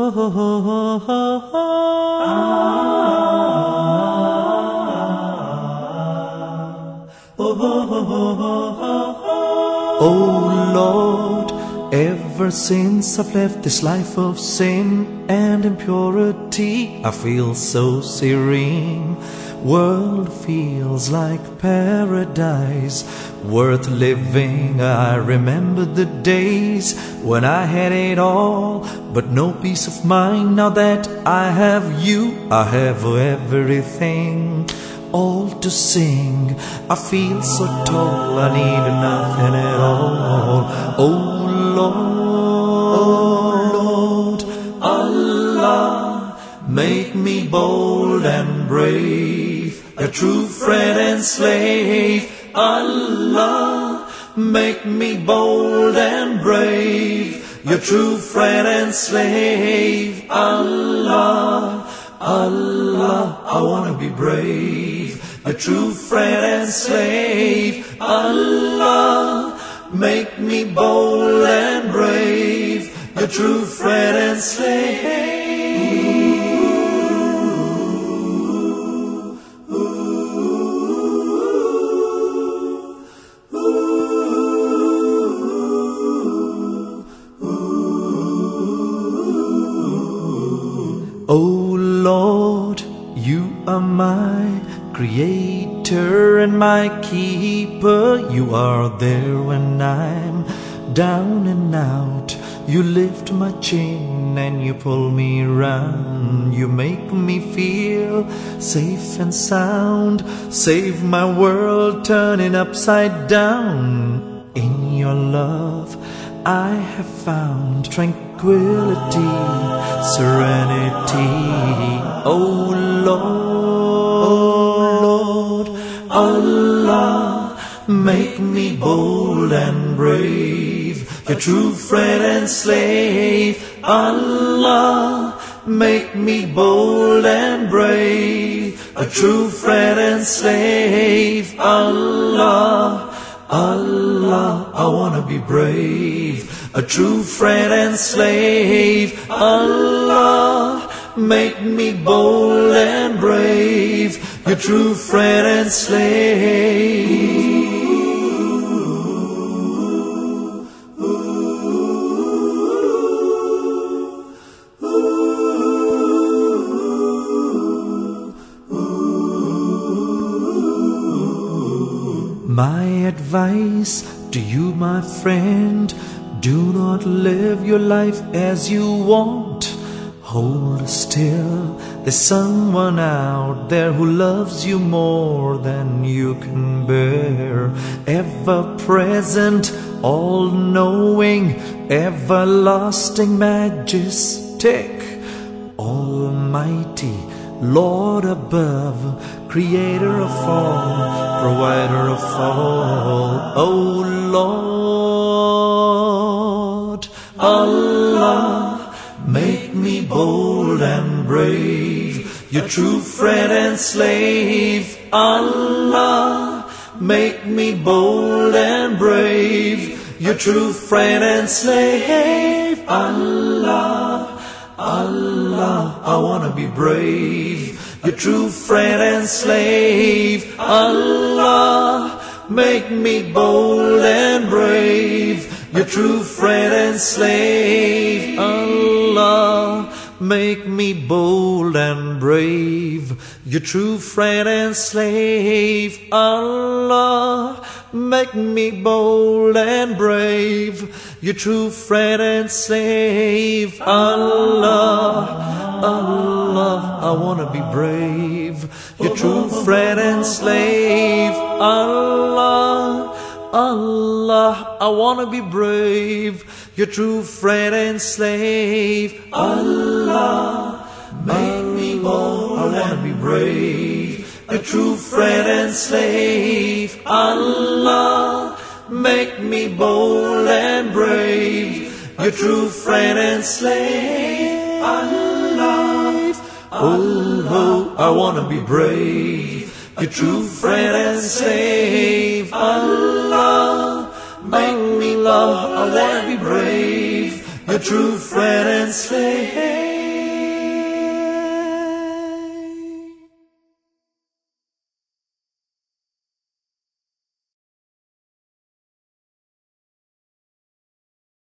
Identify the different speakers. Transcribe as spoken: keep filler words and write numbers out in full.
Speaker 1: Oh Lord, ever since I've left this life of sin and impurity, I feel so serene. World feels like paradise, worth living. I remember the days when I had it all, but no peace of mind. Now that I have you, I have everything. All to sing, I feel so tall, I need nothing at all. Oh Lord, oh Lord, Allah, make me bold and brave, a true friend and slave. Allah, make me bold and brave, your true friend and slave. Allah, Allah, I wanna be brave, a true friend and slave. Allah, make me bold and brave, a true friend and slave. Oh Lord, you are my creator and my keeper. You are there when I'm down and out. You lift my chin and you pull me round. You make me feel safe and sound. Save my world turning upside down. In your love I have found tranquility, serenity. Oh Lord, Allah, make me bold and brave, your true friend and slave. Allah, make me bold and brave, a true friend and slave. Allah, Allah, I wanna be brave, a true friend and slave. Allah, make me bold and brave, your true friend and slave. My advice to you, my friend, do not live your life as you want. Hold still, there's someone out there who loves you more than you can bear. Ever present, all knowing, everlasting, majestic, almighty, Lord above, creator of all, provider of all. Oh Lord, Allah, make me bold and brave, your true friend and slave. Allah, make me bold and brave, your true friend and slave. Allah, Allah, I wanna be brave, your true friend and slave. Allah, make me bold and brave, your true friend and slave. Allah, make me bold and brave, your true friend and slave. Allah, make me bold and brave, your true friend and slave. Allah, Allah, I wanna be brave, your true friend and slave. Allah, Allah, I wanna be brave, your true friend and slave. Allah, make me bold, I wanna be brave, your true friend and slave. Allah, make me bold and brave, your true friend and slave. Allah, oh, I wanna be brave, your true friend and slave. Allah, make me love, I wanna be brave, your true friend and slave.